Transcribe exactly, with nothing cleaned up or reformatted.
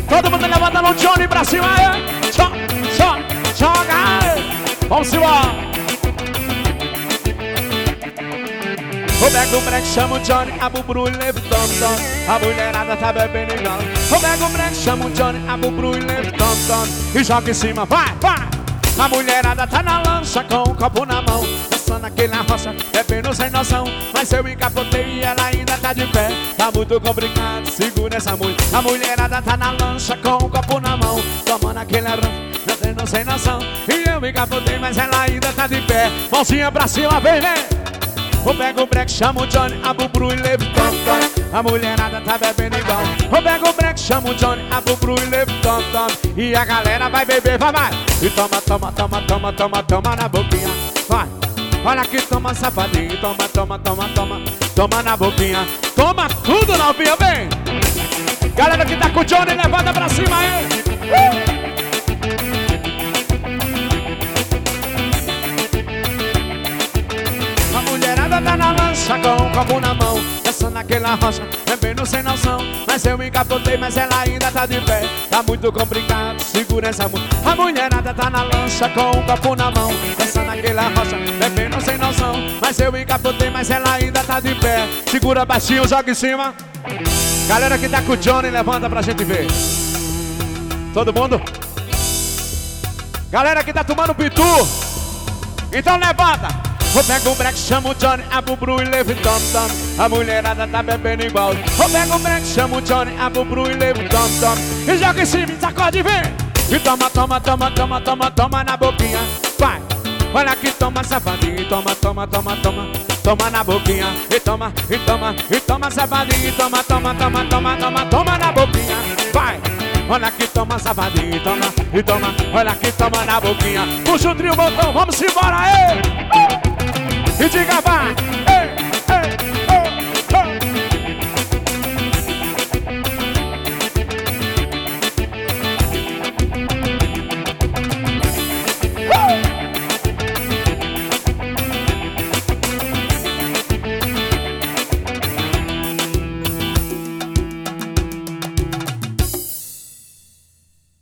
Todo mundo levantando o Johnny pra cima, é. Joga, joga, joga. Vamos embora. O Bego Break chama o Johnny, a Bubru e leva o Tom Tom. A mulherada tá bebendo igual. O Bego Break chama o Johnny, a Bubru e leva o Tom Tom. E joga em cima, vai, vai. A mulherada tá na lancha com o copo na mão, dançando aqui na roça, bebendo sem noção. Mas eu encapotei e ela ainda tá de pé. Tá muito complicado, segura essa mulher. A mulherada tá na lancha com o copo na mão, tomando aquele arroz, bebendo sem noção. E eu encapotei, mas ela ainda tá de pé. Mãozinha pra cima, vem, vem. O Bego Break chama o Johnny, a Bubru e leva o Tom Tom. A mulherada tá bebendo igual. O Bego Break chama o Johnny, a Bubru e leva o Tom Tom. E a galera vai beber, vai, vai. E toma, toma, toma, toma, toma, toma na boquinha. Vai, olha aqui, toma safadinho. Toma, toma, toma, toma, toma na boquinha. Toma tudo, novinha, vem. Galera que tá com o Johnny, levanta pra cima aí. uh! Tá na lancha com um copo na mão, dançando naquela rocha, bebendo sem noção. Mas eu encapotei, mas ela ainda tá de pé. Tá muito complicado, segura essa mulher. A mulherada tá na lancha com um copo na mão, dançando naquela rocha, bebendo sem noção. Mas eu encapotei, mas ela ainda tá de pé. Segura baixinho, joga em cima. Galera que tá com o Johnny, levanta pra gente ver. Todo mundo? Galera que tá tomando pitu, então levanta. O Bego Break chama o Johnny, a Bubru e leva o Tom Tom. A mulherada tá bebendo igual. O Bego Break chama o Johnny, a Bubru e leva o Tom Tom. E joga em cima, sacode, vem. E toma, toma, toma, toma, toma, toma na boquinha. Vai, olha aqui, toma safadinho. Toma, toma, toma, toma, toma na boquinha. E toma, e toma, e toma safadinho. Toma, toma, toma, toma, toma, toma na boquinha. Vai, olha aqui, toma safadinho. Toma, e toma, olha aqui, toma na boquinha. Puxa o trio, botão, vamos embora, aí. E diga, vai.